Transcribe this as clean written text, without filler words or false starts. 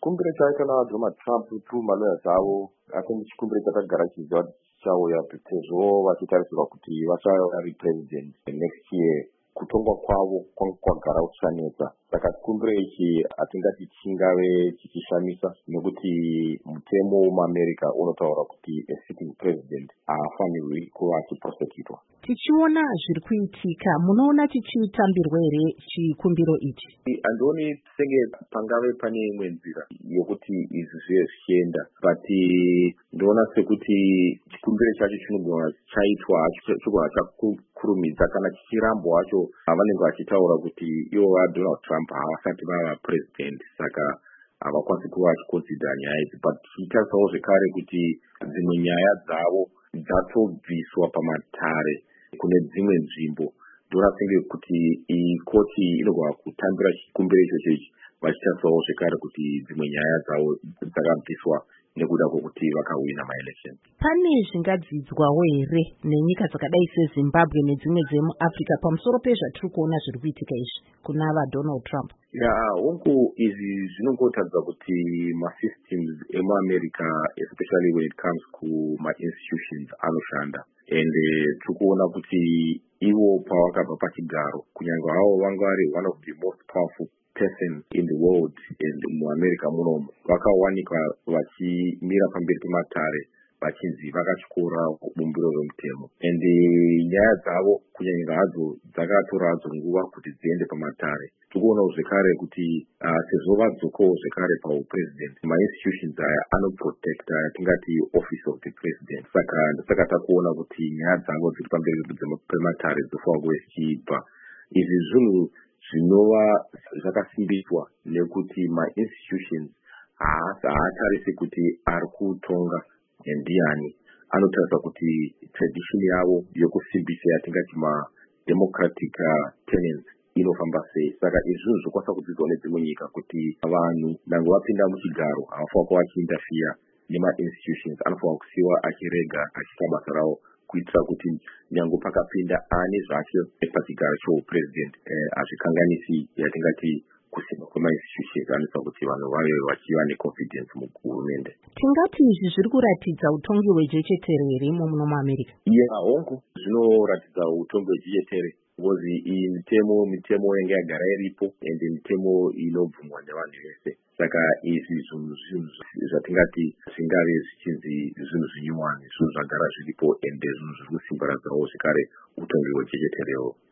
chikumbiro chaita naDonald Trump tumalaya dzavo asi chikumbiro chakagara chiziva chauya sezvo vachitarisirwa kuti vachava president next year. Kutongwa kwavo kwagara kuchanetsa. Saka chikumbiro ichi hatingati chingave chichishamisa nekuti mutemo wemuAmerica unotaura kuti a sitting president haafanirwi kuva achiprosecutwa. Tichiona zviri kuitika, munoona chichitambirwa here chikumbiro ichi? Handioni senge pangave pane imwe nzira yokuti izvi zvive zvichienda, but ndoona sekuti chikumbiro chacho chinogona chaitwa chigona chakurumidza kana chichirambwa hacho vanenge vachitaura kuti ivo vaDonald Trump havasati vava president, saka havakwanisi kuva vachikonsidera nyaya idzi. But tichitarisawo zvekare kuti dzimwe nyaya dzavo dzatobviswa pamatare kune dzimwe nzvimbo. Ndoona senge kuti iyi koti inogona kutambira chikumbiro ichocho ichi vachitarisawo zvekare kuti dzimwe nyaya dzavo dzakabviswa nekuda kwokuti vakawina maelection. Pane zvingadzidzwawo here nenyika dzakadai seZimbabwe nedzimwe dzemuAfrica pamusoro pezvatiri kuona zviri kuitika izvi kuna vaDonald Trump? Hongu izvi zvinongotadza kuti masystems emuAmerica, especially when it comes kuma-institutions anoshanda. And tiri kuona kuti ivo pavakabva pachigaro, kunyange havo vanga vari one of the most powerful person in the world and muAmerica munomu, vakawanikwa vachimira pamberi pematare vachinzi vakatyora bumbiro remutemo. And nyaya dzavo kunyange hadzo dzakatora hadzo nguva kuti dziende pamatare. Tirikuonawo zvekare kuti sezvo vadzokawo zvekare paupresident, ma-institutions aya anoprotecta tingati office of the president. Saka takuona kuti nyaya dzavo dziri pamberi pematare dzofanira kuve zichiibva. Izvi zvinhu zvinova zvakasimbiswa nekuti ma-institutions haatarisi kuti ari kutonga ndiani. Anotarisa kuti tradition yavo yokusimbisa yatingati ma-democratic tenets inofamba sei. Saka izvi zvokwanisa kudzidzwa nedzimwe nyika kuti vanhu nange vapinda muchigaro havafanira kuva vachiinterfere nema-institutions, anofanira kusiiwa achirega achiita basa ravo kuitira kuti nyange pakapinda ane zvake pachigaro cheupresident hazvikanganisi yatingati kusimba kwema-institutions. Anoita kuti vanhu vave vachiva neconfidence muhurumende. Tingati izvi zviri kuratidza utongi hwejechetere here imo muno muAmerica? Hongu zvinoratidza utongi hwejechetere. Because iyi mitemo yange yagara iripo ende mitemo inobvumwa nevanhu vese. Saka izvi zvinhu zvatingati zvingave zvichinzi zvinhu zvinyuwani, zvinhu zvagara zviripo ende zvinhu zviri kusimbaradzirawo zvekare utongi hwejecheterewo.